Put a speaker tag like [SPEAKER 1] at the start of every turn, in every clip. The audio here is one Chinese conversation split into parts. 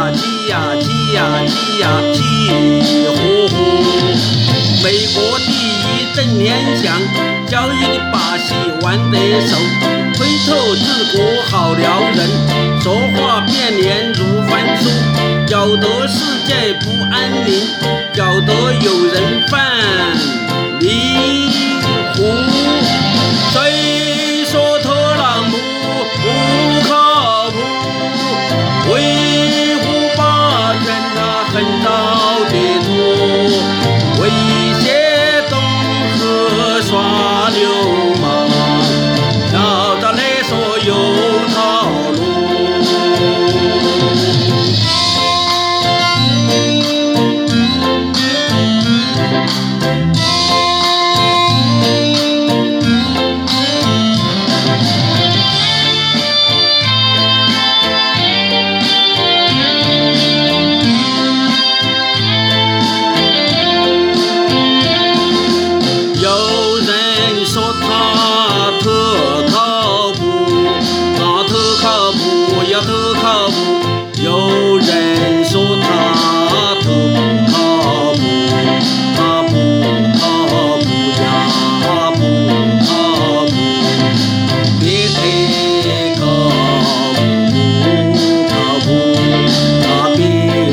[SPEAKER 1] 呀起呀起呀起呀起呼呼。美国第一整天响，教育的把戏玩得熟，推头治国好撩人，说话变脸如翻书，搅得世界不安宁，搅得有人犯迷糊。谁说特朗普不靠谱？维护霸权他很找地图，威胁恫吓耍流氓，要找勒索有套路。有人说他特不靠谱，他不靠谱呀，他不靠谱，别太靠谱，他别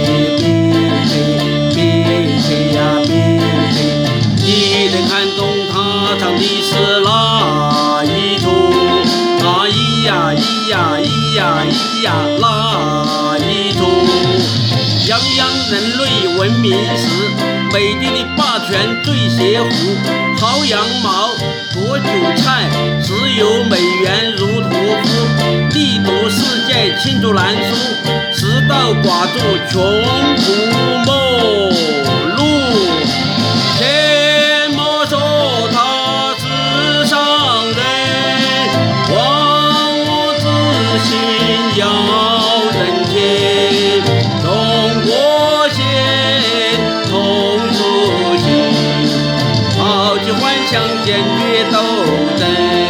[SPEAKER 1] 太呀别太，你能看懂他唱的是哪一出？啊咿呀咿呀咿呀咿呀那一出，泱泱人类文明时，美帝的霸权最邪乎，薅羊毛割韭菜，石油美元如屠夫，力夺世界罄竹难书，食道寡助穷途末路。切莫说他是商人，忘我自信要人情，中国先同出行，抛弃幻想坚决斗争。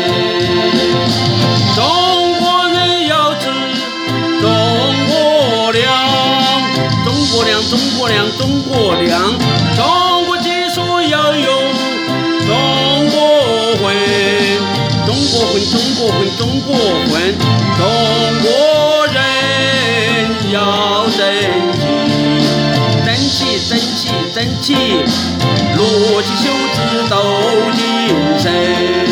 [SPEAKER 1] 中国人要知中国良，中国良，中国良，中国良，中国技术要有中国魂，中国魂，中国魂，中国魂，中国人要争气，争气，争气，争气，撸起袖子抖精神。